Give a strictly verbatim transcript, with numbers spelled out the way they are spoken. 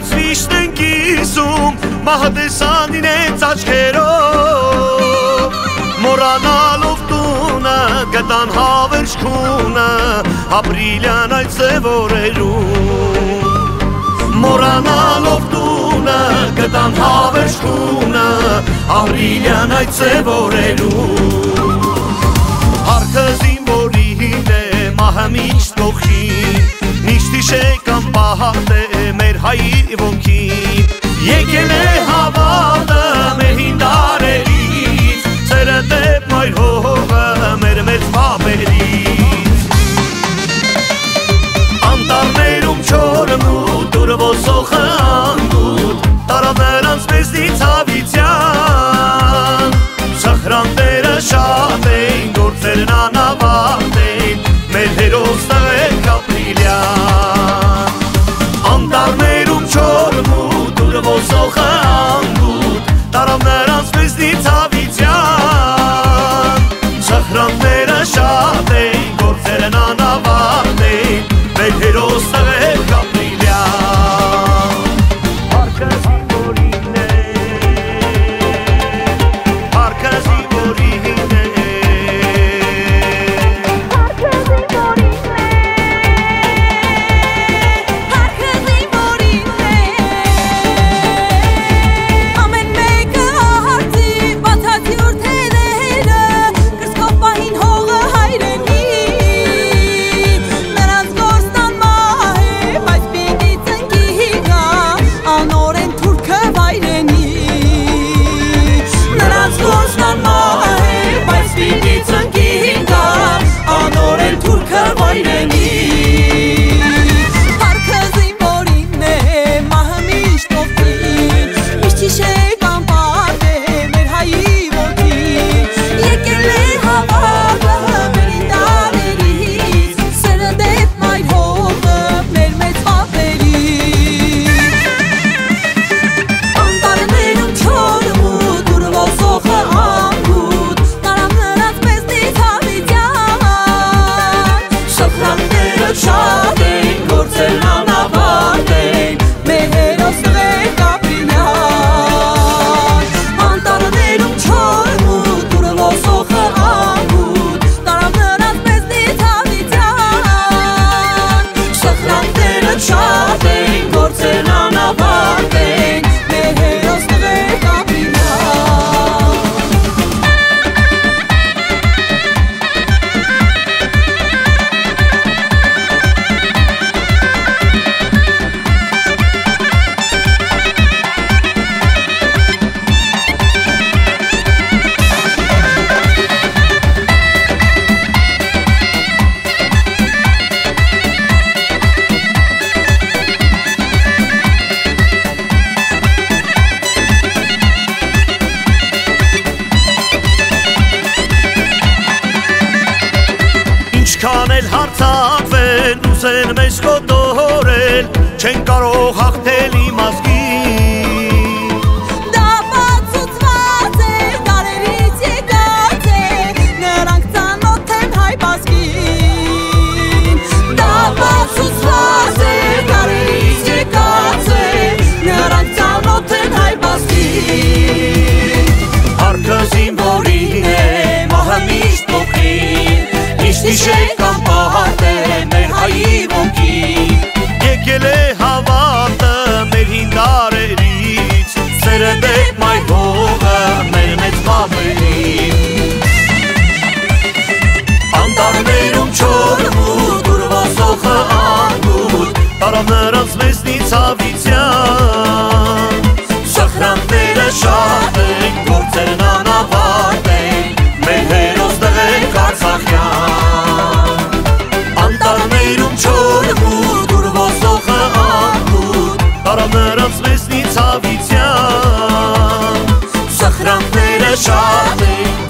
ոնց միշտ են կիսում մահտեսան իրենց աչքերով մոռանալով տունը գտան հավերժ քունը ապրիլյան այդ սևորերում մոռանալով տունը գտան հավերժ քունը ապրիլյան այդ սևորերում Հարկը զինվորին է մահը միշտ կողքին Միշտ իշեկան պահատ է մեր հայի ոգին Եկել է հավատը մեր հին դարերից Սերը դեպ մայր հողը մեր մեծ պապերից Անտառներում չորն ու դուրը ոսոխը անգուտ Տարավ նրանց մեզնից հավիտյան Սխրանները շատ էին, գործերն անավարտ էին Մեր հերոսը եք ապրիլյան Անտառներում չորն ու դուրը ոսոխը անգուտ Տարավ նրանց մեզնից հավիտյան Սխրանները շատ էին, գործերն անավարտ էին Մեր հերոսը եք ապրիլյան Հարկը զինվորին է Հարկը զինվորին է Ինչքան էլ հարցակվեն, ուզեն մեզ կոտորել, չեն կարող հաղթել իմ ազգին Դա բացուցված է, դարերից եկած է, նրանք ծանոթ են հայ բազգին Դա բացուցված է, դարերից եկած է, նրանք ծանոթ են հայ բազգին Հարկը զինվորին է, մահը միշտ կողքին Միշտ իշեկան պահատ է մեր հայի ոգին Եկել է հավատը մեր հին դարերից Սերը դեպ մայր հողը մեր մեծ պապերից Անտառներում չորն ու դուրը ոսոխը անգուտ Տարավ նրանց մեզնից հավիտյան Սխրանները շատ են, գործերն անավարտ են Մեր հերոսներ եք Արցախյան Անտառներում չորն ու դուրը ոսոխը անգուտ Տարավ նրանց մեզնից հավիտյան Սխրանները շատ են